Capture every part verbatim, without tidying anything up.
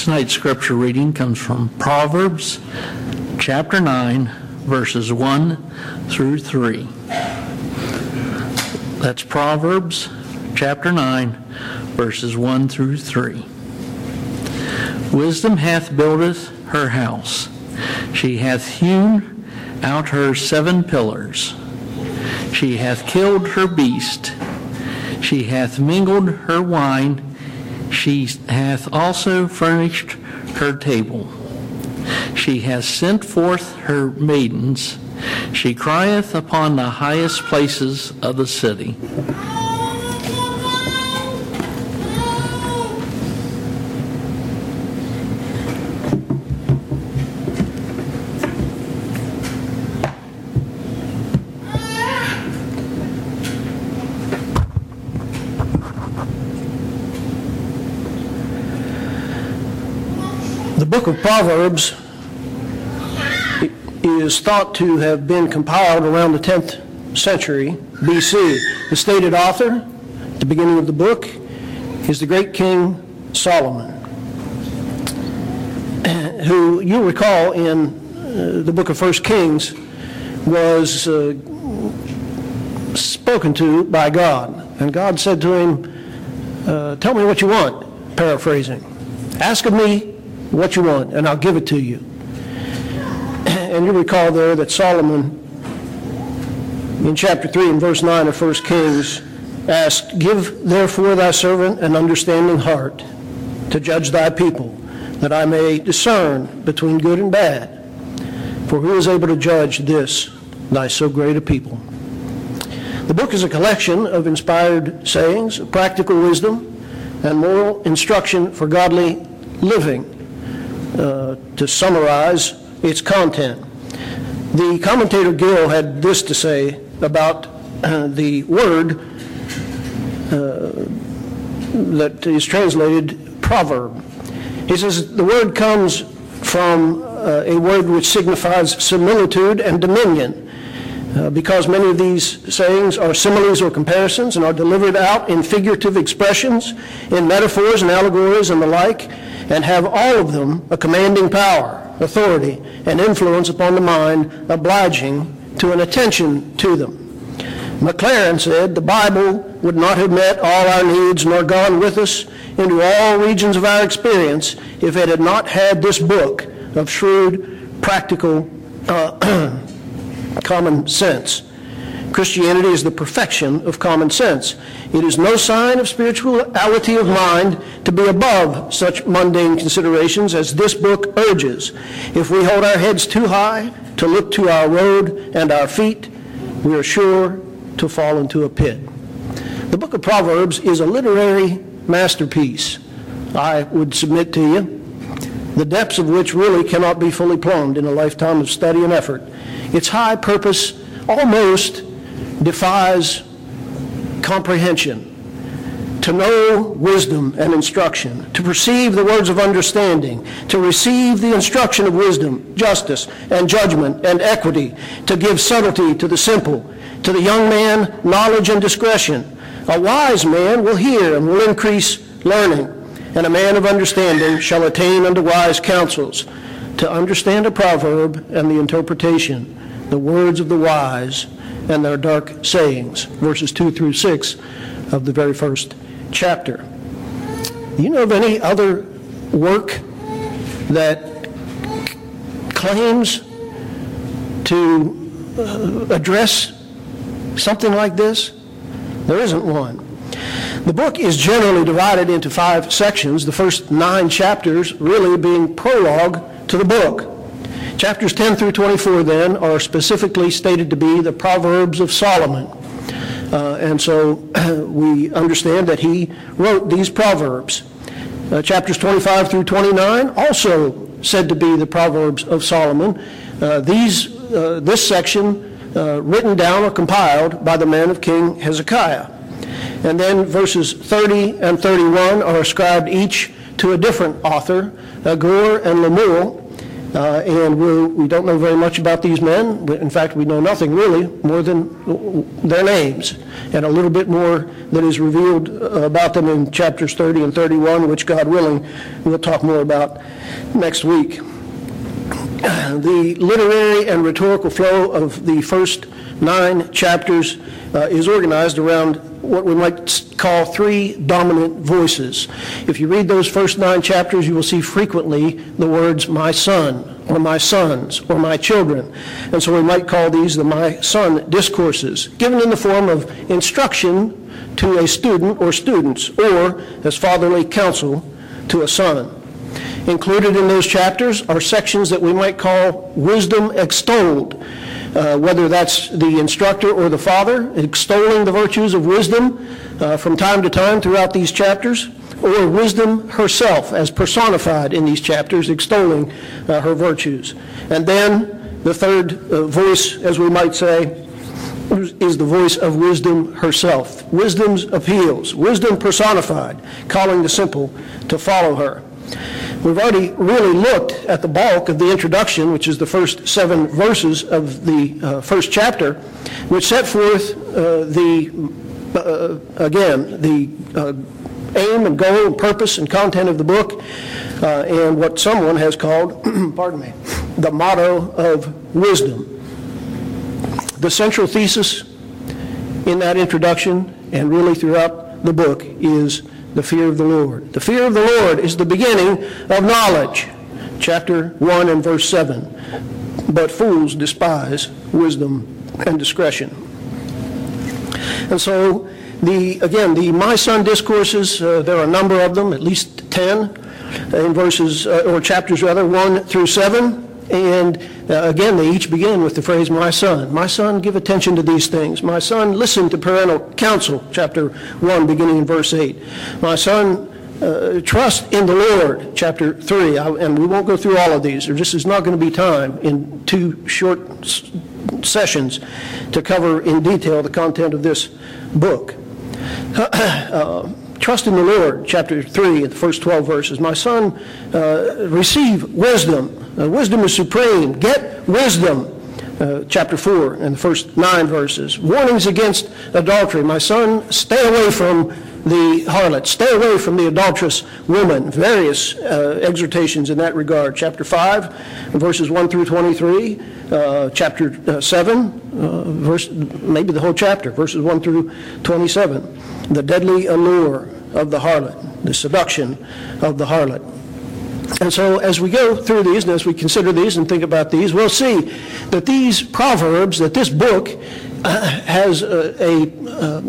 Tonight's scripture reading comes from Proverbs chapter nine, verses one through three. That's Proverbs chapter nine, verses one through three. Wisdom hath builded her house. She hath hewn out her seven pillars. She hath killed her beast. She hath mingled her wine. She hath also furnished her table. She hath sent forth her maidens. She crieth upon the highest places of the city. The book of Proverbs is thought to have been compiled around the tenth century B C. The stated author at the beginning of the book is the great King Solomon, who you'll recall in uh, the book of First Kings was uh, spoken to by God. And God said to him, uh, tell me what you want, paraphrasing. Ask of me what you want, and I'll give it to you. And you recall there that Solomon, in chapter three and verse nine of First Kings, asked, give therefore thy servant an understanding heart to judge thy people, that I may discern between good and bad. For who is able to judge this, thy so great a people? The book is a collection of inspired sayings, practical wisdom, and moral instruction for godly living. Uh, to summarize its content, the commentator Gill had this to say about uh, the word uh, that is translated proverb. He says the word comes from uh, a word which signifies similitude and dominion, uh, because many of these sayings are similes or comparisons and are delivered out in figurative expressions, in metaphors and allegories and the like, and have all of them a commanding power, authority, and influence upon the mind, obliging to an attention to them. McLaren said, the Bible would not have met all our needs nor gone with us into all regions of our experience if it had not had this book of shrewd, practical, uh, common sense. Christianity is the perfection of common sense. It is no sign of spirituality of mind to be above such mundane considerations as this book urges. If we hold our heads too high to look to our road and our feet, we are sure to fall into a pit. The book of Proverbs is a literary masterpiece, I would submit to you, the depths of which really cannot be fully plumbed in a lifetime of study and effort. Its high purpose almost defies comprehension. To know wisdom and instruction, to perceive the words of understanding, to receive the instruction of wisdom, justice, and judgment, and equity, to give subtlety to the simple, to the young man knowledge and discretion. A wise man will hear and will increase learning, and a man of understanding shall attain unto wise counsels. To understand a proverb and the interpretation, the words of the wise, and their dark sayings, verses two through six of the very first chapter. Do you know of any other work that claims to uh, address something like this? There isn't one. The book is generally divided into five sections, the first nine chapters really being prologue to the book. Chapters ten through twenty-four, then, are specifically stated to be the Proverbs of Solomon. Uh, and so we understand that he wrote these Proverbs. Uh, chapters twenty-five through twenty-nine, also said to be the Proverbs of Solomon. Uh, these, uh, this section uh, written down or compiled by the man of King Hezekiah. And then verses thirty and thirty-one are ascribed each to a different author, Agur and Lemuel. Uh, and we're, we don't know very much about these men. In fact, we know nothing really more than their names, and a little bit more that is revealed about them in chapters thirty and thirty-one, which, God willing, we'll talk more about next week. The literary and rhetorical flow of the first nine chapters uh, is organized around what we might call three dominant voices. If you read those first nine chapters, you will see frequently the words "my son," or "my sons," or "my children." And so we might call these the "my son" discourses, given in the form of instruction to a student or students, or as fatherly counsel to a son. Included in those chapters are sections that we might call wisdom extolled, uh, whether that's the instructor or the father extolling the virtues of wisdom uh, from time to time throughout these chapters, or wisdom herself as personified in these chapters, extolling uh, her virtues. And then the third uh, voice, as we might say, is the voice of wisdom herself. Wisdom's appeals, wisdom personified, calling the simple to follow her. We've already really looked at the bulk of the introduction, which is the first seven verses of the uh, first chapter, which set forth uh, the, uh, again, the uh, aim and goal and purpose and content of the book, uh, and what someone has called, pardon me, the motto of wisdom. The central thesis in that introduction and really throughout the book is the fear of the Lord. The fear of the Lord is the beginning of knowledge. Chapter one and verse seven. But fools despise wisdom and discretion. And so, the again, the My Son discourses, uh, there are a number of them, at least ten, in verses, uh, or chapters rather, one through seven. And uh, again, they each begin with the phrase, "My son." My son, give attention to these things. My son, listen to parental counsel, chapter one, beginning in verse eight. My son, uh, trust in the Lord, chapter three. I, and we won't go through all of these. There just is not going to be time in two short s- sessions to cover in detail the content of this book. uh, Trust in the Lord, chapter three, the first twelve verses. My son, uh, receive wisdom. Uh, wisdom is supreme. Get wisdom, uh, chapter four, and the first nine verses. Warnings against adultery. My son, stay away from the harlot. Stay away from the adulterous woman. Various uh, exhortations in that regard. Chapter five, verses one through twenty-three. Uh, chapter uh, seven, uh, verse, maybe the whole chapter, verses one through twenty-seven. The deadly allure of the harlot, the seduction of the harlot. And so as we go through these, and as we consider these and think about these, we'll see that these proverbs, that this book uh, has a, a uh,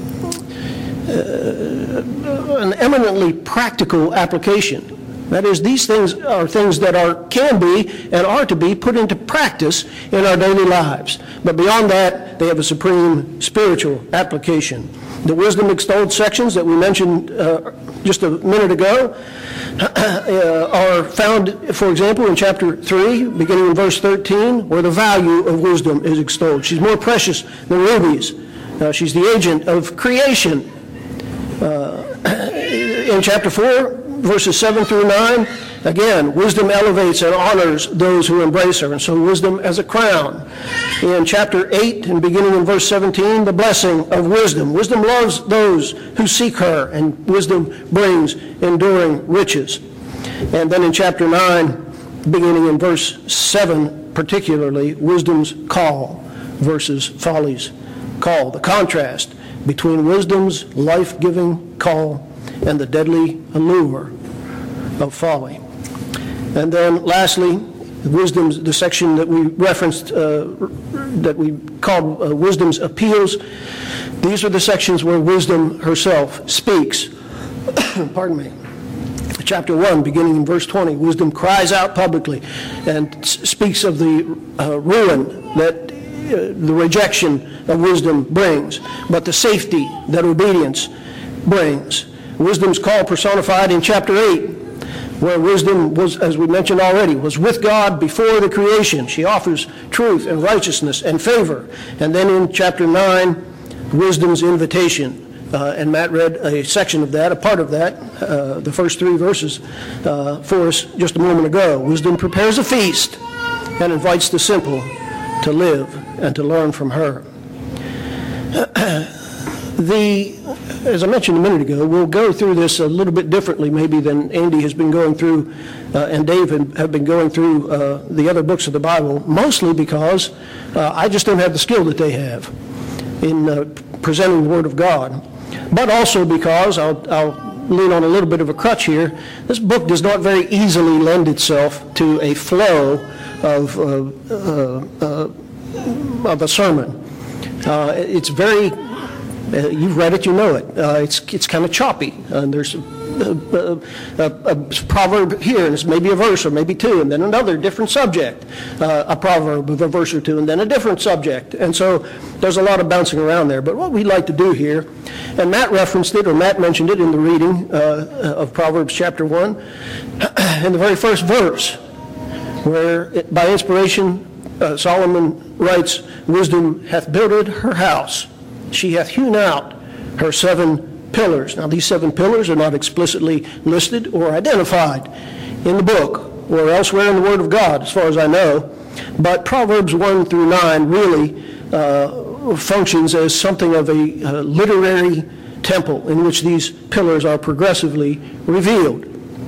uh, an eminently practical application. That is, these things are things that are can be and are to be put into practice in our daily lives. But beyond that, they have a supreme spiritual application. The wisdom extolled sections that we mentioned uh, just a minute ago uh, are found, for example, in chapter three, beginning in verse thirteen, where the value of wisdom is extolled. She's more precious than rubies. Uh, she's the agent of creation. Uh, in chapter four, verses seven through nine, again, wisdom elevates and honors those who embrace her, and so wisdom as a crown. In chapter eight, and beginning in verse seventeen, the blessing of wisdom. Wisdom loves those who seek her, and wisdom brings enduring riches. And then in chapter nine, beginning in verse seven particularly, wisdom's call versus folly's call. The contrast between wisdom's life-giving call and the deadly allure of folly. And then lastly, wisdom's, the section that we referenced, uh, that we called uh, wisdom's appeals. These are the sections where wisdom herself speaks. Pardon me. Chapter one, beginning in verse twenty, wisdom cries out publicly and s- speaks of the uh, ruin that uh, the rejection of wisdom brings, but the safety that obedience brings. Wisdom's call personified in chapter eight, where wisdom was, as we mentioned already, was with God before the creation. She offers truth and righteousness and favor. And then in chapter nine, wisdom's invitation uh, and Matt read a section of that, a part of that, uh, the first three verses uh, for us just a moment ago. Wisdom prepares a feast and invites the simple to live and to learn from her. The, as I mentioned a minute ago, we'll go through this a little bit differently maybe than Andy has been going through uh, and Dave have been going through uh, the other books of the Bible, mostly because uh, I just don't have the skill that they have in uh, presenting the Word of God. But also because, I'll, I'll lean on a little bit of a crutch here, this book does not very easily lend itself to a flow of, uh, uh, uh, of a sermon. Uh, it's very... Uh, you've read it, you know it. Uh, it's it's kind of choppy. Uh, there's a, a, a, a proverb here, and it's maybe a verse or maybe two, and then another different subject. Uh, a proverb of a verse or two, and then a different subject. And so there's a lot of bouncing around there. But what we'd like to do here, and Matt referenced it, or Matt mentioned it in the reading uh, of Proverbs chapter one, in the very first verse, where it, by inspiration uh, Solomon writes, "Wisdom hath builded her house. She hath hewn out her seven pillars." Now, these seven pillars are not explicitly listed or identified in the book or elsewhere in the Word of God, as far as I know. But Proverbs one through nine really uh, functions as something of a uh, literary temple in which these pillars are progressively revealed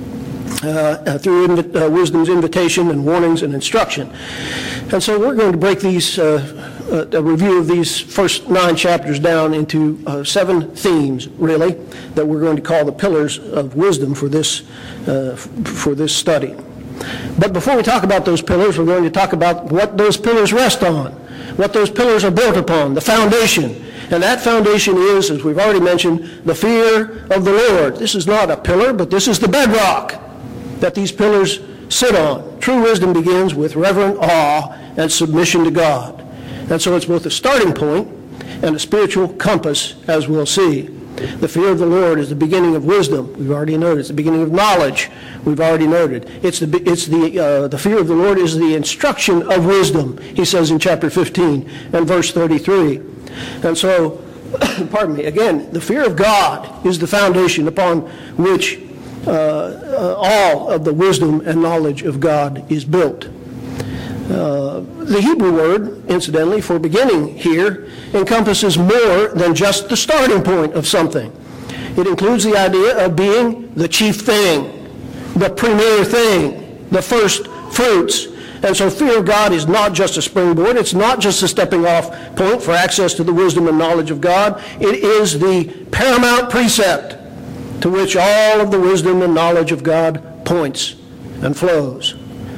uh, through invi- uh, wisdom's invitation and warnings and instruction. And so we're going to break these uh, Uh, a review of these first nine chapters down into uh, seven themes, really, that we're going to call the pillars of wisdom for this uh, f- for this study. But before we talk about those pillars, we're going to talk about what those pillars rest on, what those pillars are built upon, the foundation. And that foundation is, as we've already mentioned, the fear of the Lord. This is not a pillar, but this is the bedrock that these pillars sit on. True wisdom begins with reverent awe and submission to God. And so it's both a starting point and a spiritual compass, as we'll see. The fear of the Lord is the beginning of wisdom. We've already noted. It's the beginning of knowledge. We've already noted. It's the it's the uh, the fear of the Lord is the instruction of wisdom, he says in chapter fifteen and verse thirty-three. And so, pardon me, again, the fear of God is the foundation upon which uh, uh, all of the wisdom and knowledge of God is built. Uh, the Hebrew word, incidentally, for beginning here, encompasses more than just the starting point of something. It includes the idea of being the chief thing, the premier thing, the first fruits. And so fear of God is not just a springboard. It's not just a stepping off point for access to the wisdom and knowledge of God. It is the paramount precept to which all of the wisdom and knowledge of God points and flows.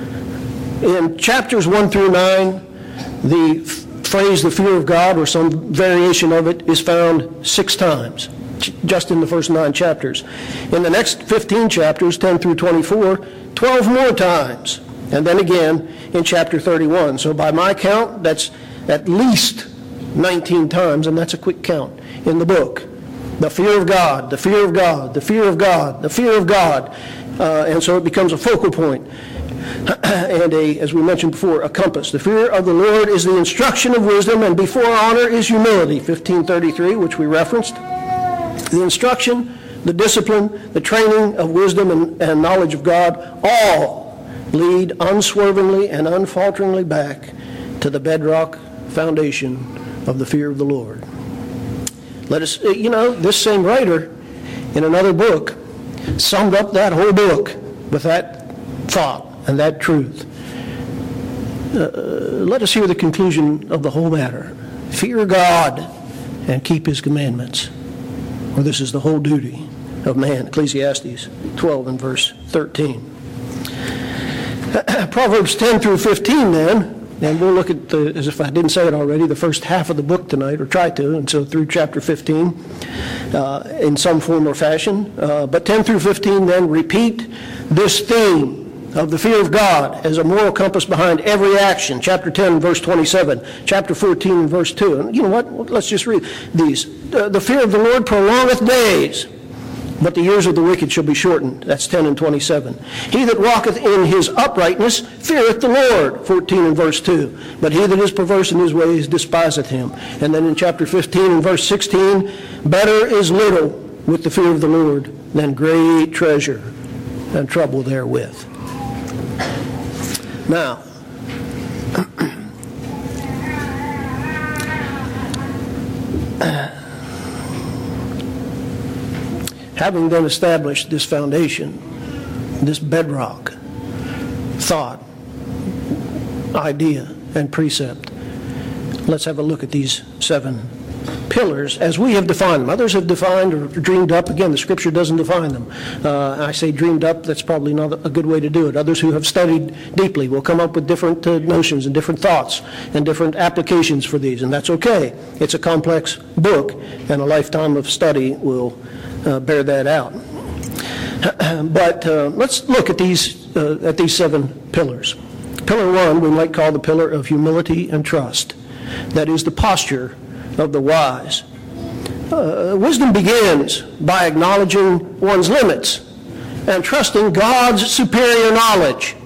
In chapters one through nine, the f- phrase, the fear of God, or some variation of it, is found six times, just in the first nine chapters. In the next fifteen chapters, ten through twenty-four, twelve more times, and then again in chapter thirty-one. So by my count, that's at least nineteen times, and that's a quick count in the book. The fear of God, the fear of God, the fear of God, the fear of God. Uh, and so it becomes a focal point. And a, as we mentioned before, a compass. The fear of the Lord is the instruction of wisdom, and before honor is humility, fifteen thirty-three, which we referenced. The instruction, the discipline, the training of wisdom and, and knowledge of God all lead unswervingly and unfalteringly back to the bedrock foundation of the fear of the Lord. Let us, you know, this same writer in another book summed up that whole book with that thought and that truth. Uh, let us hear the conclusion of the whole matter. Fear God and keep his commandments, for this is the whole duty of man. Ecclesiastes twelve and verse thirteen. Proverbs ten through fifteen then, and we'll look at, the, as if I didn't say it already, the first half of the book tonight, or try to, and so through chapter fifteen uh, in some form or fashion. Uh, but ten through fifteen then repeat this theme of the fear of God as a moral compass behind every action. Chapter ten, verse twenty-seven. Chapter fourteen, verse two. And you know what? Let's just read these. Uh, the fear of the Lord prolongeth days. but the years of the wicked shall be shortened. That's ten and twenty-seven. He that walketh in his uprightness feareth the Lord, fourteen and verse two. But he that is perverse in his ways despiseth him. And then in chapter fifteen and verse sixteen, better is little with the fear of the Lord than great treasure and trouble therewith. Now, having then established this foundation, this bedrock, thought, idea, and precept, let's have a look at these seven pillars as we have defined them. Others have defined or dreamed up. Again, the Scripture doesn't define them. Uh, I say dreamed up, that's probably not a good way to do it. Others who have studied deeply will come up with different uh, notions and different thoughts and different applications for these, and that's okay. It's a complex book, and a lifetime of study will uh, bear that out. But uh, let's look at these, uh, at these seven pillars. Pillar one we might call the pillar of humility and trust. That is the posture of the wise. Uh, wisdom begins by acknowledging one's limits and trusting God's superior knowledge.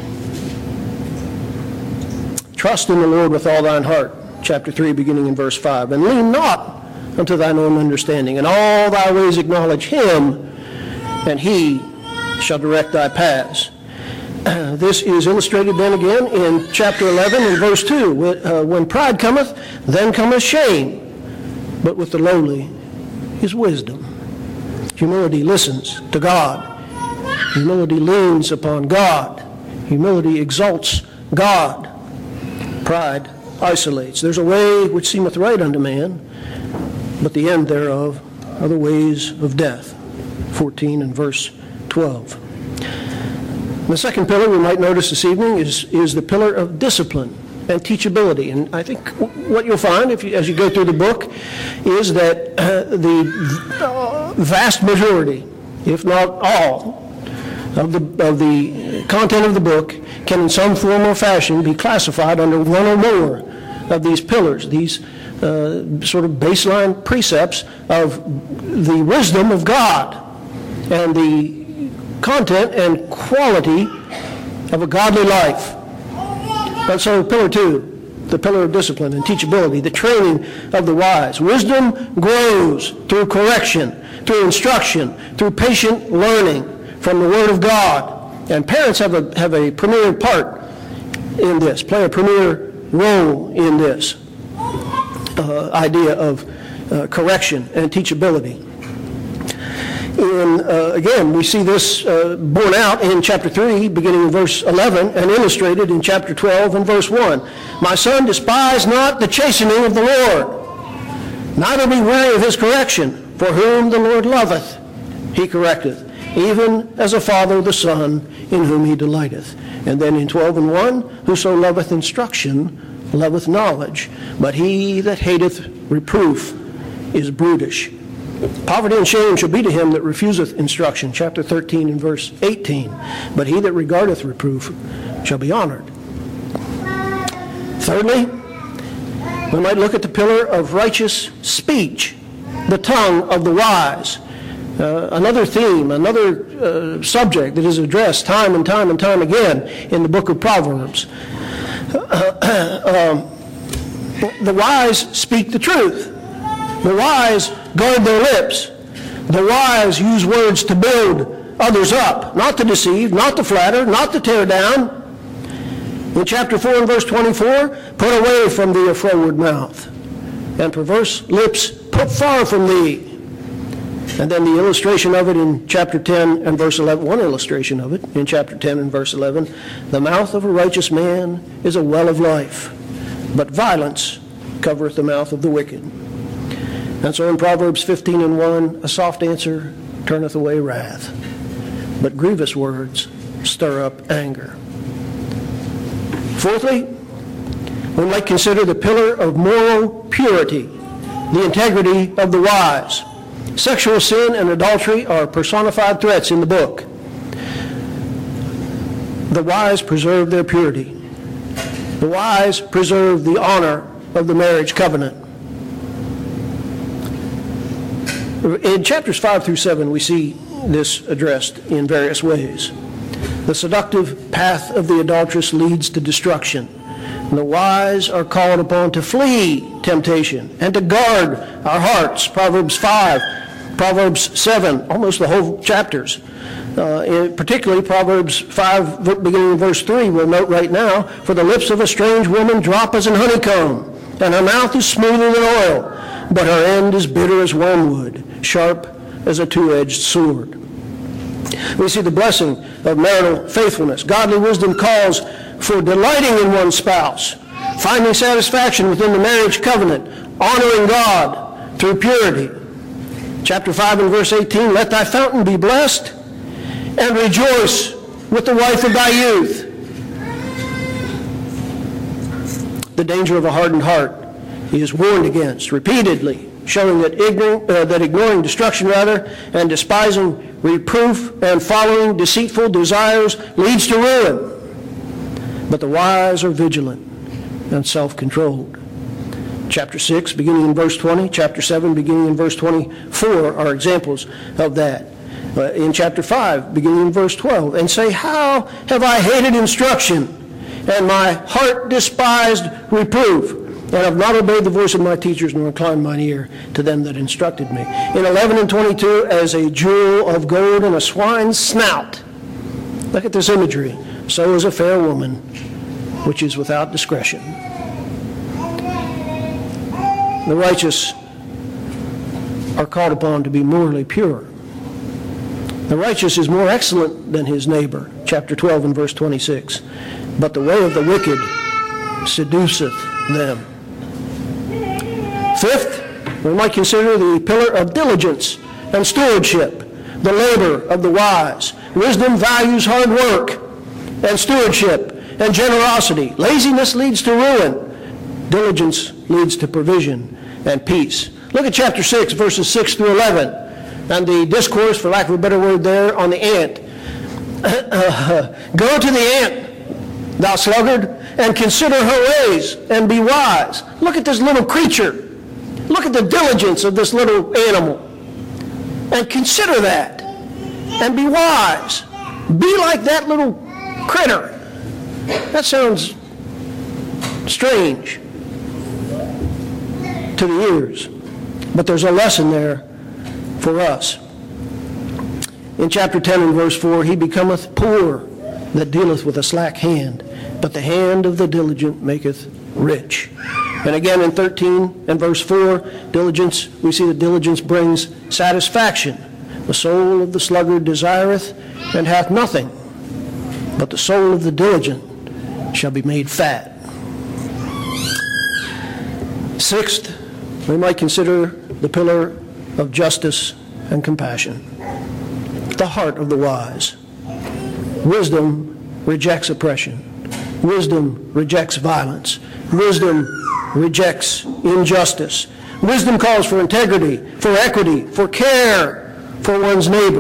Trust in the Lord with all thine heart, chapter three, beginning in verse five, and lean not unto thine own understanding. In all thy ways acknowledge him, and he shall direct thy paths. Uh, this is illustrated then again in chapter eleven and verse two. When, uh, when pride cometh, then cometh shame, but with the lowly is wisdom. Humility listens to God. Humility leans upon God. Humility exalts God. Pride isolates. There's a way which seemeth right unto man, but the end thereof are the ways of death. fourteen and verse twelve. The second pillar we might notice this evening is, is the pillar of discipline and teachability. And I think what you'll find if you, as you go through the book is that uh, the uh, vast majority, if not all, of the, of the content of the book can in some form or fashion be classified under one or more of these pillars, these uh, sort of baseline precepts of the wisdom of God and the content and quality of a godly life. And so pillar two, the pillar of discipline and teachability, the training of the wise. Wisdom grows through correction, through instruction, through patient learning from the Word of God. And parents have a, have a premier part in this, play a premier role in this uh, idea of uh, correction and teachability. And uh, again, we see this uh, borne out in chapter three, beginning in verse eleven, and illustrated in chapter twelve and verse one. My son, despise not the chastening of the Lord, neither be weary of his correction, for whom the Lord loveth, he correcteth, even as a father the son in whom he delighteth. And then in twelve and one, whoso loveth instruction loveth knowledge, but he that hateth reproof is brutish. Poverty and shame shall be to him that refuseth instruction, chapter thirteen and verse eighteen. But he that regardeth reproof shall be honored. Thirdly, we might look at the pillar of righteous speech, the tongue of the wise. Uh, another theme, another uh, subject that is addressed time and time and time again in the book of Proverbs. Uh, um, the wise speak the truth. The wise guard their lips. The wise use words to build others up, not to deceive, not to flatter, not to tear down. In chapter four and verse twenty-four, put away from thee a froward mouth, and perverse lips put far from thee. And then the illustration of it in chapter ten and verse eleven, one illustration of it in chapter ten and verse eleven, the mouth of a righteous man is a well of life, but violence covereth the mouth of the wicked. And so in Proverbs fifteen and one, a soft answer turneth away wrath, but grievous words stir up anger. Fourthly, we might consider the pillar of moral purity, the integrity of the wise. Sexual sin and adultery are personified threats in the book. The wise preserve their purity. The wise preserve the honor of the marriage covenant. In chapters five through seven, we see this addressed in various ways. The seductive path of the adulteress leads to destruction. And the wise are called upon to flee temptation and to guard our hearts. Proverbs five, Proverbs seven, almost the whole chapters. Uh, in particularly Proverbs five, beginning in verse three, we'll note right now, for the lips of a strange woman drop as an honeycomb, and her mouth is smoother than oil, but her end is bitter as wormwood, sharp as a two-edged sword. We see the blessing of marital faithfulness. Godly wisdom calls for delighting in one's spouse, finding satisfaction within the marriage covenant, honoring God through purity. Chapter five and verse eighteen, let thy fountain be blessed, and rejoice with the wife of thy youth. The danger of a hardened heart is warned against repeatedly, showing that, ignorant, uh, that ignoring destruction rather and despising reproof and following deceitful desires leads to ruin. But the wise are vigilant and self-controlled. Chapter six, beginning in verse twenty, chapter seven, beginning in verse twenty-four, are examples of that. Uh, in chapter five, beginning in verse twelve, and say, how have I hated instruction, and my heart despised reproof, and have not obeyed the voice of my teachers, nor inclined mine ear to them that instructed me. In eleven and twenty-two, as a jewel of gold in a swine's snout. Look at this imagery. So is a fair woman, which is without discretion. The righteous are called upon to be morally pure. The righteous is more excellent than his neighbor, chapter twelve and verse twenty-six. But the way of the wicked seduceth them. Fifth, we might consider the pillar of diligence and stewardship, the labor of the wise. Wisdom values hard work and stewardship and generosity. Laziness leads to ruin. Diligence leads to provision and peace. Look at chapter six, verses six through eleven. And the discourse, for lack of a better word there, on the ant. Go to the ant, thou sluggard, and consider her ways, and be wise. Look at this little creature. Look at the diligence of this little animal. And consider that, and be wise. Be like that little critter. That sounds strange to the ears, but there's a lesson there for us. In chapter ten and verse four, he becometh poor that dealeth with a slack hand, but the hand of the diligent maketh rich. And again in thirteen and verse four, diligence, we see that diligence brings satisfaction. The soul of the sluggard desireth and hath nothing, but the soul of the diligent shall be made fat. Sixth, we might consider the pillar of justice and compassion, the heart of the wise. Wisdom rejects oppression. Wisdom rejects violence. Wisdom rejects injustice. Wisdom calls for integrity, for equity, for care for one's neighbor.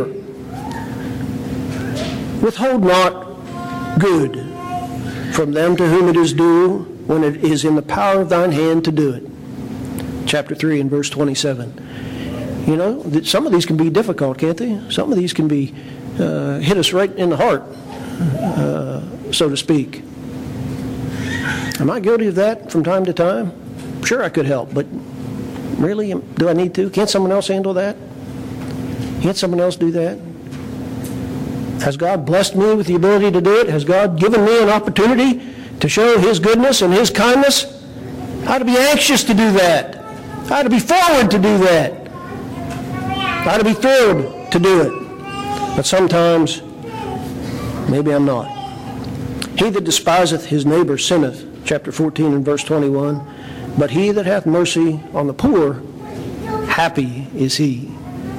Withhold not good from them to whom it is due when it is in the power of thine hand to do it. Chapter three and verse twenty-seven. You know, some of these can be difficult, can't they? Some of these can be, uh, hit us right in the heart, uh, so to speak. Am I guilty of that from time to time? Sure, I could help, but really, do I need to? Can't someone else handle that? Can't someone else do that? Has God blessed me with the ability to do it? Has God given me an opportunity to show His goodness and His kindness? I ought to be anxious to do that. I ought to be forward to do that. I ought to be thrilled to do it. But sometimes, maybe I'm not. He that despiseth his neighbor sinneth, chapter fourteen and verse twenty-one. But he that hath mercy on the poor, happy is he.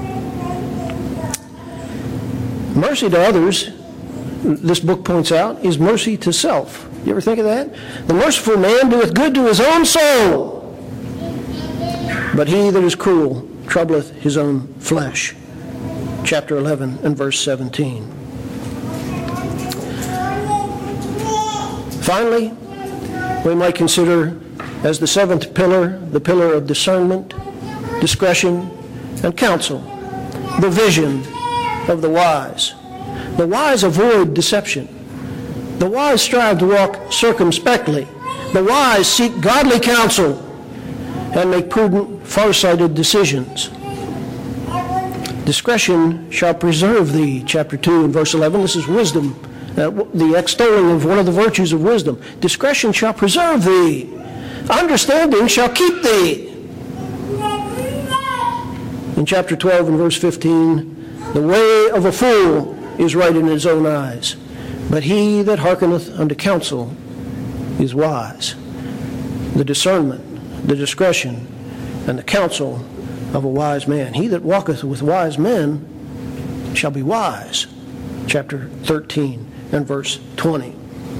Mercy to others, this book points out, is mercy to self. You ever think of that? The merciful man doeth good to his own soul, but he that is cruel troubleth his own flesh. Chapter eleven and verse seventeen. Finally, we might consider as the seventh pillar, the pillar of discernment, discretion, and counsel, the vision of the wise. The wise avoid deception. The wise strive to walk circumspectly. The wise seek godly counsel and make prudent, farsighted decisions. Discretion shall preserve thee, chapter two and verse eleven. This is wisdom, uh, the extolling of one of the virtues of wisdom. Discretion shall preserve thee. Understanding shall keep thee. In chapter twelve and verse fifteen, the way of a fool is right in his own eyes, but he that hearkeneth unto counsel is wise. The discernment, the discretion, and the counsel of a wise man. He that walketh with wise men shall be wise. Chapter thirteen and verse twenty.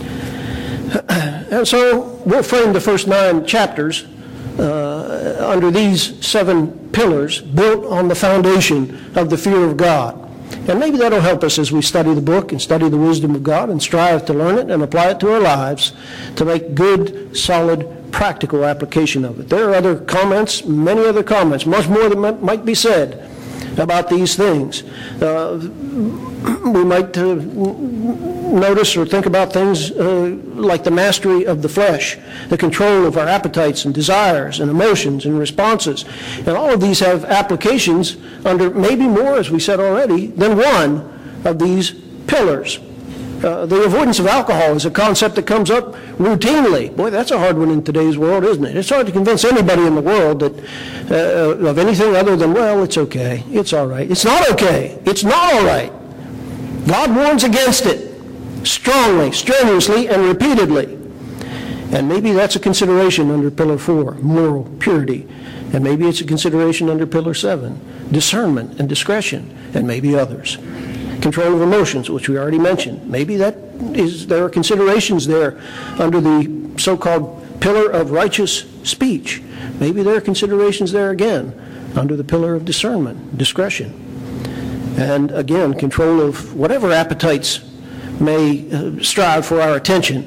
And so we'll frame the first nine chapters uh, under these seven pillars built on the foundation of the fear of God. And maybe that'll help us as we study the book and study the wisdom of God and strive to learn it and apply it to our lives to make good, solid, practical application of it. There are other comments, many other comments, much more that might be said about these things. Uh, we might uh, notice or think about things uh, like the mastery of the flesh, the control of our appetites and desires and emotions and responses. And all of these have applications under maybe more, as we said already, than one of these pillars. Uh, the avoidance of alcohol is a concept that comes up routinely. Boy, that's a hard one in today's world, isn't it? It's hard to convince anybody in the world that uh, of anything other than, well, it's okay, it's all right. It's not okay. It's not all right. God warns against it strongly, strenuously, and repeatedly. And maybe that's a consideration under Pillar four, moral purity. And maybe it's a consideration under Pillar seven, discernment and discretion, and maybe others. Control of emotions, which we already mentioned. Maybe that is, there are considerations there under the so-called pillar of righteous speech. Maybe there are considerations there again under the pillar of discernment, discretion. And again, control of whatever appetites may uh, strive for our attention.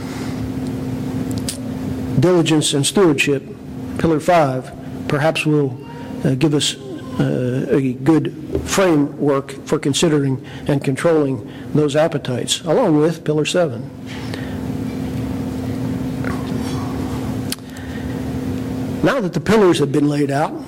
Diligence and stewardship, pillar five, perhaps will uh, give us Uh, a good framework for considering and controlling those appetites, along with Pillar seven. Now that the pillars have been laid out,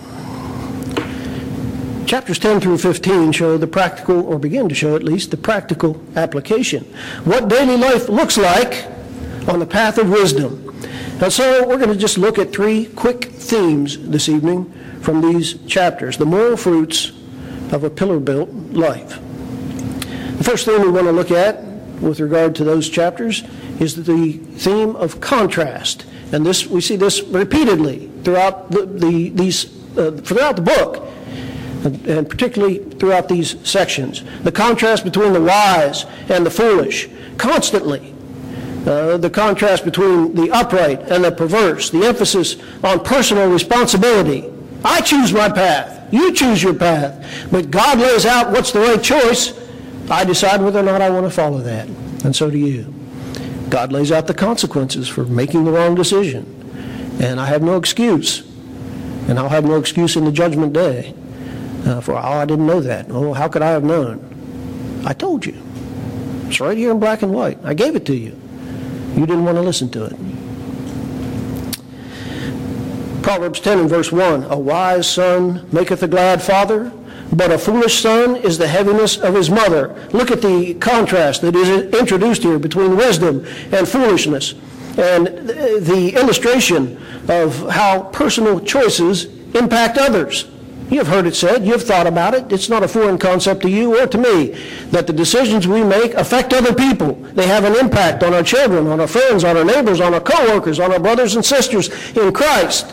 chapters ten through fifteen show the practical, or begin to show at least, the practical application. What daily life looks like on the path of wisdom. And so we're going to just look at three quick themes this evening from these chapters, the moral fruits of a pillar-built life. The first thing we want to look at with regard to those chapters is the theme of contrast. And this, we see this repeatedly throughout the, the, these, uh, throughout the book, and, and particularly throughout these sections. The contrast between the wise and the foolish, constantly. Uh, the contrast between the upright and the perverse, the emphasis on personal responsibility. I choose my path. You choose your path. But God lays out what's the right choice. I decide whether or not I want to follow that. And so do you. God lays out the consequences for making the wrong decision. And I have no excuse. And I'll have no excuse in the judgment day. Uh, for, oh, I didn't know that. Oh, how could I have known? I told you. It's right here in black and white. I gave it to you. You didn't want to listen to it. Proverbs ten and verse one, a wise son maketh a glad father, but a foolish son is the heaviness of his mother. Look at the contrast that is introduced here between wisdom and foolishness, and the illustration of how personal choices impact others. You've heard it said, you've thought about it, it's not a foreign concept to you or to me, that the decisions we make affect other people. They have an impact on our children, on our friends, on our neighbors, on our co-workers, on our brothers and sisters in Christ.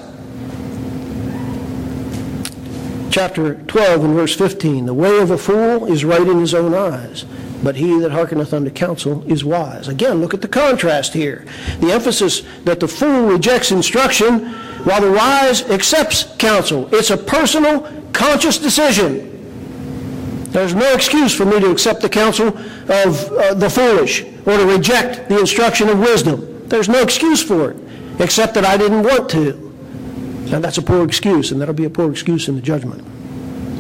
Chapter twelve and verse fifteen, the way of a fool is right in his own eyes, but he that hearkeneth unto counsel is wise. Again, look at the contrast here. The emphasis that the fool rejects instruction while the wise accepts counsel. It's a personal, conscious decision. There's no excuse for me to accept the counsel of uh, the foolish or to reject the instruction of wisdom. There's no excuse for it, except that I didn't want to. And that's a poor excuse, and that'll be a poor excuse in the judgment.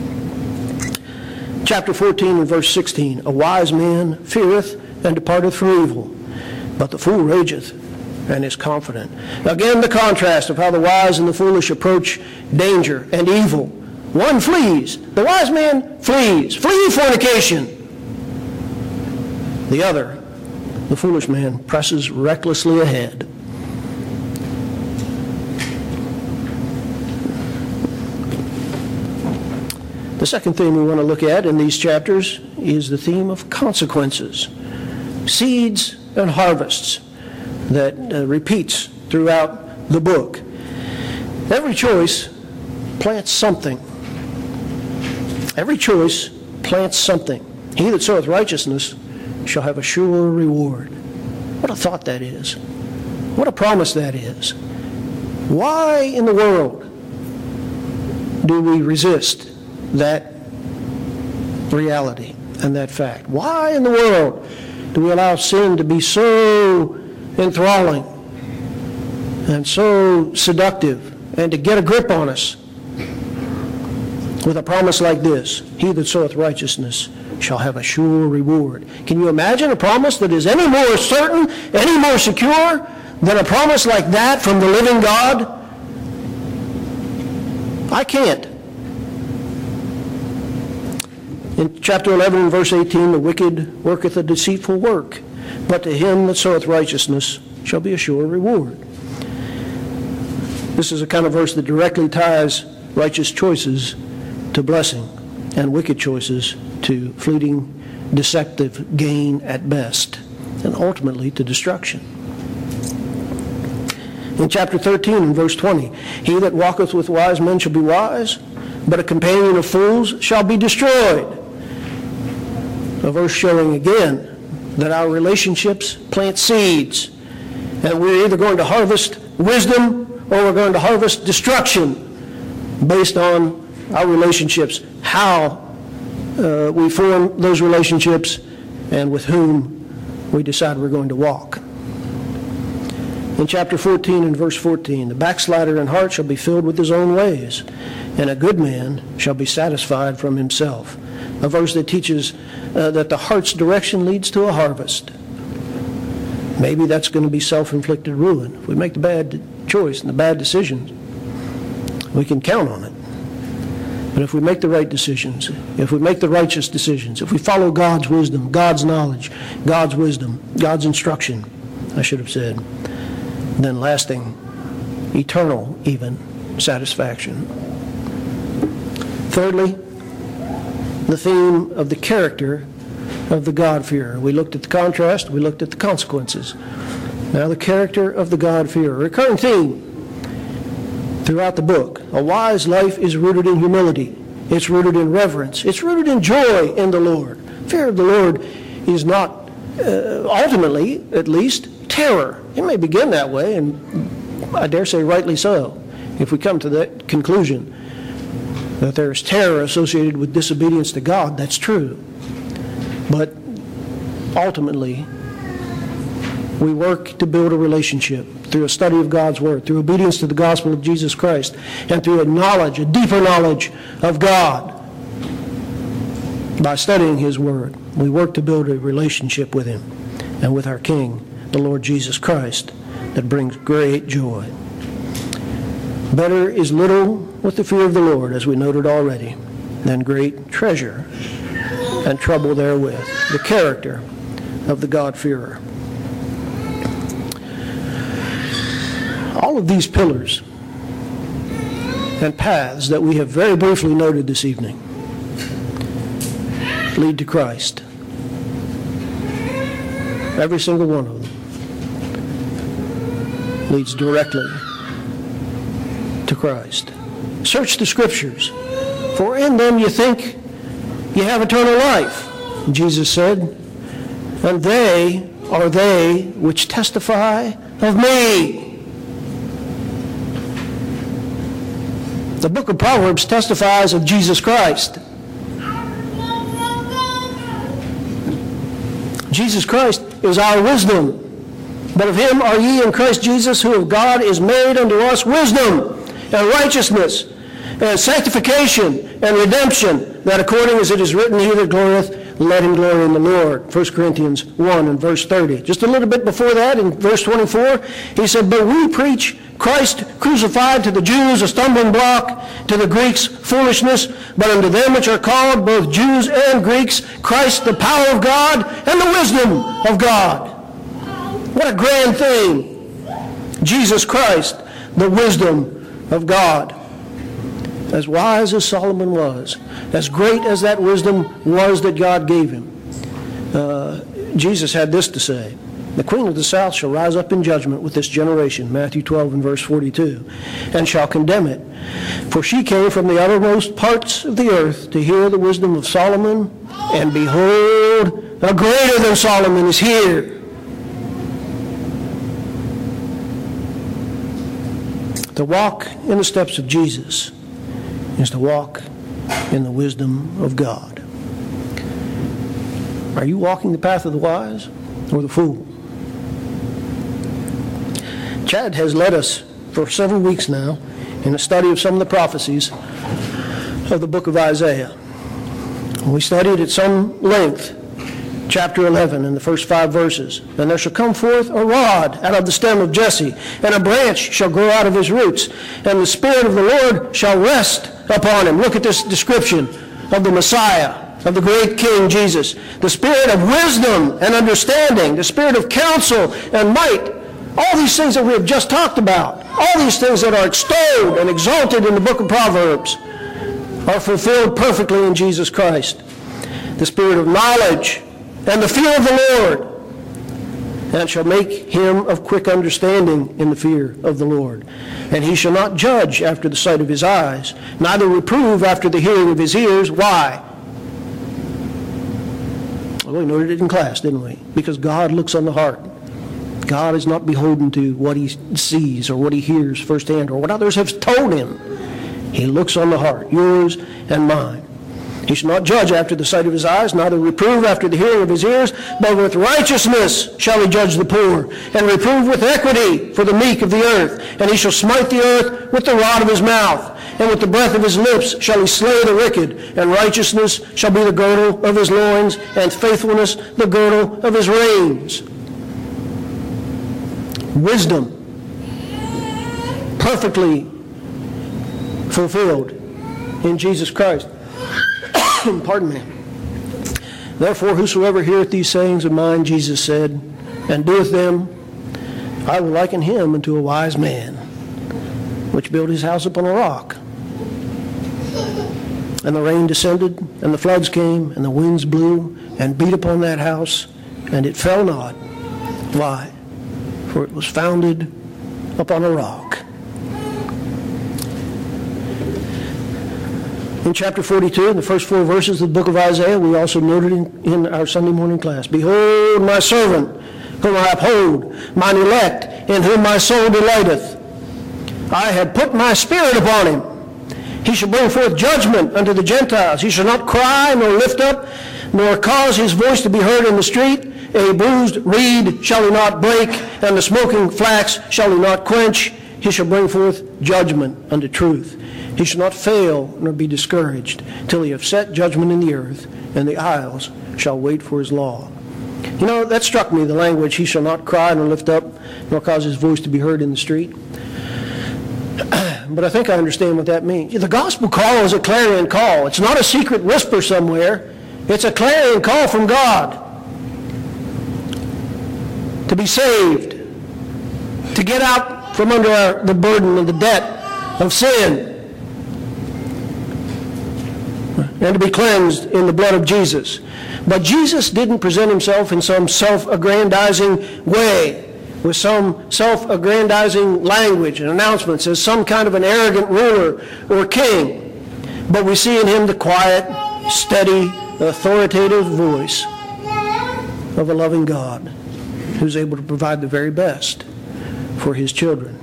Chapter fourteen and verse sixteen, a wise man feareth and departeth from evil, but the fool rageth and is confident. Again, the contrast of how the wise and the foolish approach danger and evil. One flees. The wise man flees. Flee fornication. The other, the foolish man, presses recklessly ahead. The second theme we want to look at in these chapters is the theme of consequences, seeds and harvests that uh, repeats throughout the book. Every choice plants something. Every choice plants something. He that soweth righteousness shall have a sure reward. What a thought that is. What a promise that is. Why in the world do we resist that reality and that fact? Why in the world do we allow sin to be so enthralling and so seductive and to get a grip on us with a promise like this? He that soweth righteousness shall have a sure reward. Can you imagine a promise that is any more certain, any more secure than a promise like that from the living God? I can't. In chapter eleven and verse eighteen, the wicked worketh a deceitful work, but to him that soweth righteousness shall be a sure reward. This is a kind of verse that directly ties righteous choices to blessing and wicked choices to fleeting, deceptive gain at best, and ultimately to destruction. In chapter thirteen and verse twenty, he that walketh with wise men shall be wise, but a companion of fools shall be destroyed. A verse showing again that our relationships plant seeds, and we're either going to harvest wisdom or we're going to harvest destruction based on our relationships, how uh, we form those relationships, and with whom we decide we're going to walk. In chapter fourteen and verse fourteen, the backslider in heart shall be filled with his own ways, and a good man shall be satisfied from himself. A verse that teaches uh, that the heart's direction leads to a harvest. Maybe that's going to be self-inflicted ruin. If we make the bad choice and the bad decisions, we can count on it. But if we make the right decisions, if we make the righteous decisions, if we follow God's wisdom, God's knowledge, God's wisdom, God's instruction, I should have said, then lasting, eternal even, satisfaction. Thirdly, the theme of the character of the God-fearer. We looked at the contrast, we looked at the consequences. Now the character of the God-fearer. A recurring theme throughout the book. A wise life is rooted in humility. It's rooted in reverence. It's rooted in joy in the Lord. Fear of the Lord is not, uh, ultimately, at least, terror. It may begin that way, and I dare say rightly so, if we come to that conclusion that there is terror associated with disobedience to God. That's true. But ultimately, we work to build a relationship through a study of God's Word, through obedience to the gospel of Jesus Christ, and through a knowledge, a deeper knowledge of God. By studying His Word, we work to build a relationship with Him and with our King, the Lord Jesus Christ, that brings great joy. Better is little with the fear of the Lord, as we noted already, than great treasure and trouble therewith. The character of the God-fearer. All of these pillars and paths that we have very briefly noted this evening lead to Christ. Every single one of them leads directly to Christ. Search the Scriptures, for in them you think you have eternal life, Jesus said, and they are they which testify of me. The book of Proverbs testifies of Jesus Christ. Jesus Christ is our wisdom. But of him are ye in Christ Jesus, who of God is made unto us wisdom and righteousness and sanctification and redemption, that according as it is written, he that glorieth, let him glory in the Lord. First Corinthians one and verse thirty. Just a little bit before that, in verse twenty-four, he said, but we preach Christ crucified, to the Jews a stumbling block, to the Greeks foolishness, but unto them which are called, both Jews and Greeks, Christ the power of God and the wisdom of God. What a grand thing. Jesus Christ, the wisdom of God. As wise as Solomon was, as great as that wisdom was that God gave him, uh, Jesus had this to say, the queen of the south shall rise up in judgment with this generation, Matthew twelve and verse forty-two, and shall condemn it. For she came from the uttermost parts of the earth to hear the wisdom of Solomon, and behold, a greater than Solomon is here. To walk in the steps of Jesus is to walk in the wisdom of God. Are you walking the path of the wise or the fool? Chad has led us for several weeks now in a study of some of the prophecies of the book of Isaiah. We studied at some length chapter eleven and the first five verses. And there shall come forth a rod out of the stem of Jesse, and a branch shall grow out of his roots, and the Spirit of the Lord shall rest upon him. Look at this description of the Messiah, of the great King Jesus. The Spirit of wisdom and understanding, the Spirit of counsel and might. All these things that we have just talked about, all these things that are extolled and exalted in the book of Proverbs, are fulfilled perfectly in Jesus Christ. The Spirit of knowledge and the fear of the Lord, and shall make him of quick understanding in the fear of the Lord. And he shall not judge after the sight of his eyes, neither reprove after the hearing of his ears. Why? Well, we noted it in class, didn't we? Because God looks on the heart. God is not beholden to what he sees or what he hears firsthand or what others have told him. He looks on the heart, yours and mine. He shall not judge after the sight of his eyes, neither reprove after the hearing of his ears, but with righteousness shall he judge the poor, and reprove with equity for the meek of the earth. And he shall smite the earth with the rod of his mouth, and with the breath of his lips shall he slay the wicked, and righteousness shall be the girdle of his loins, and faithfulness the girdle of his reins. Wisdom, perfectly fulfilled in Jesus Christ. Pardon me. Therefore, whosoever heareth these sayings of mine, Jesus said, and doeth them, I will liken him unto a wise man, which built his house upon a rock. And the rain descended, and the floods came, and the winds blew, and beat upon that house, and it fell not. Why? For it was founded upon a rock. In chapter forty-two, in the first four verses of the book of Isaiah, we also noted in, in our Sunday morning class, behold my servant, whom I uphold, mine elect, in whom my soul delighteth. I have put my spirit upon him. He shall bring forth judgment unto the Gentiles. He shall not cry, nor lift up, nor cause his voice to be heard in the street. A bruised reed shall he not break, and the smoking flax shall he not quench. He shall bring forth judgment unto truth. He shall not fail nor be discouraged till he have set judgment in the earth, and the isles shall wait for his law. You know, that struck me, the language, he shall not cry nor lift up, nor cause his voice to be heard in the street. But I think I understand what that means. The gospel call is a clarion call. It's not a secret whisper somewhere. It's a clarion call from God to be saved, to get out from under our, the burden and the debt of sin, and to be cleansed in the blood of Jesus. But Jesus didn't present himself in some self-aggrandizing way, with some self-aggrandizing language and announcements as some kind of an arrogant ruler or king. But we see in him the quiet, steady, authoritative voice of a loving God who's able to provide the very best for his children.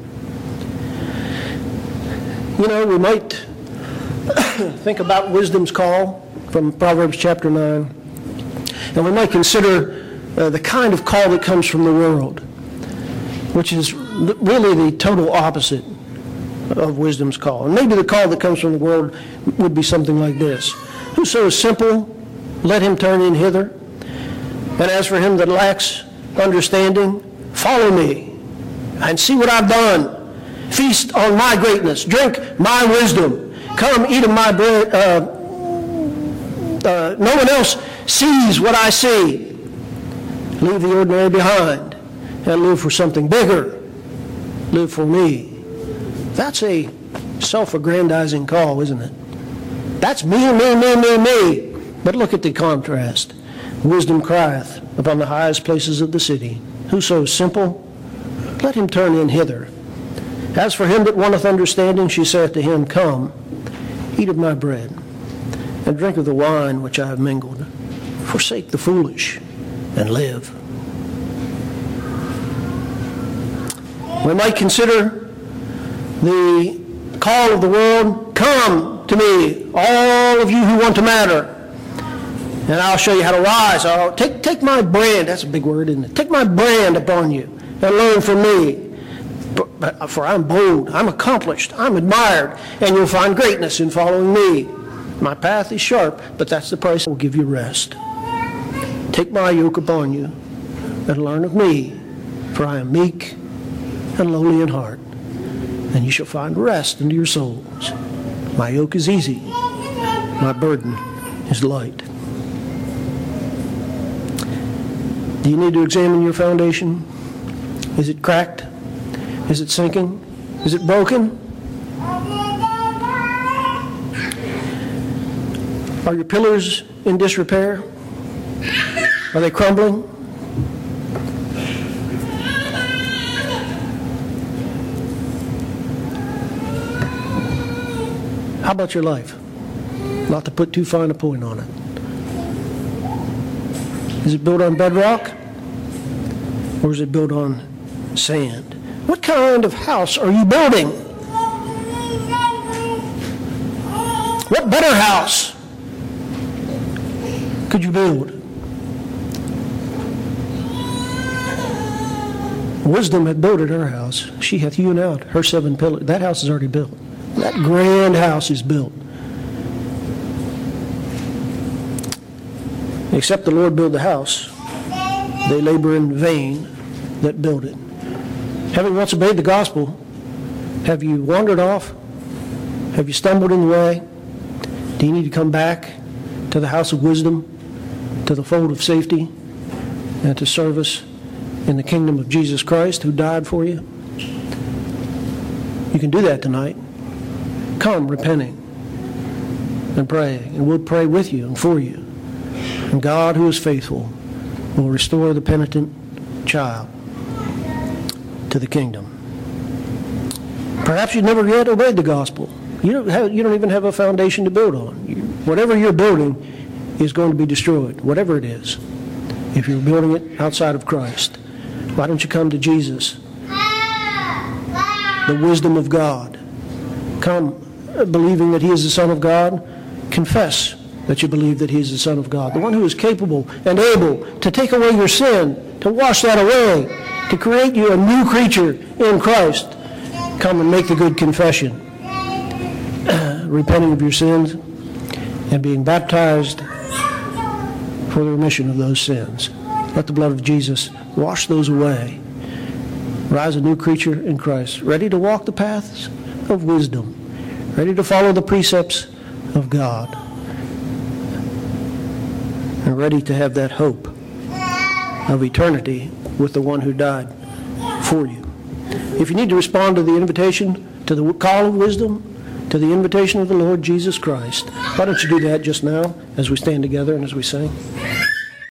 You know, we might think about wisdom's call from Proverbs chapter nine, and we might consider uh, the kind of call that comes from the world, which is really the total opposite of wisdom's call. And maybe the call that comes from the world would be something like this. Whoso is simple, let him turn in hither. And as for him that lacks understanding, follow me and see what I've done. Feast on my greatness. Drink my wisdom. Come eat of my bread. Uh, uh, no one else sees what I see. Leave the ordinary behind and live for something bigger. Live for me. That's a self-aggrandizing call, isn't it? That's me, me, me, me, me. But look at the contrast. Wisdom crieth upon the highest places of the city. Whoso is simple, let him turn in hither. As for him that wanteth understanding, she saith to him, Come, eat of my bread, and drink of the wine which I have mingled. Forsake the foolish, and live. We might consider the call of the world, Come to me, all of you who want to matter, and I'll show you how to rise. I'll take, take my brand, that's a big word, isn't it? Take my brand upon you and learn from me. For I'm bold, I'm accomplished, I'm admired, and you'll find greatness in following me. My path is sharp, but that's the price that will give you rest. Take my yoke upon you and learn of me, for I am meek and lowly in heart, and you shall find rest unto your souls. My yoke is easy, my burden is light. Do you need to examine your foundation? Is it cracked? Is it sinking? Is it broken? Are your pillars in disrepair? Are they crumbling? How about your life? Not to put too fine a point on it. Is it built on bedrock? Or is it built on sand? What kind of house are you building? What better house could you build? Wisdom had builded her house. She hath hewn out her seven pillars. That house is already built. That grand house is built. Except the Lord build the house, they labor in vain that build it. Having once obeyed the gospel, have you wandered off? Have you stumbled in the way? Do you need to come back to the house of wisdom, to the fold of safety, and to service in the kingdom of Jesus Christ who died for you? You can do that tonight. Come repenting and praying, and we'll pray with you and for you. And God, who is faithful, will restore the penitent child to the kingdom. Perhaps you've never yet obeyed the gospel. You don't, have, you don't even have a foundation to build on. You, whatever you're building is going to be destroyed, whatever it is, if you're building it outside of Christ. Why don't you come to Jesus, the wisdom of God? Come believing that he is the Son of God. Confess that you believe that he is the Son of God, the one who is capable and able to take away your sin, to wash that away, to create you a new creature in Christ. Come and make the good confession, repenting of your sins and being baptized for the remission of those sins. Let the blood of Jesus wash those away. Rise a new creature in Christ, ready to walk the paths of wisdom, ready to follow the precepts of God, and ready to have that hope of eternity with the one who died for you. If you need to respond to the invitation, to the call of wisdom, to the invitation of the Lord Jesus Christ, why don't you do that just now as we stand together and as we sing?